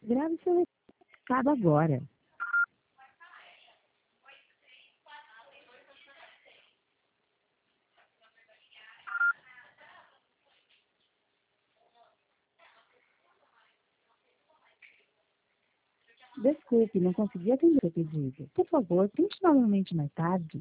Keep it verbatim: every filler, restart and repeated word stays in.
Grave seu recado agora. Desculpe, não consegui atender seu pedido. Por favor, tente novamente mais tarde.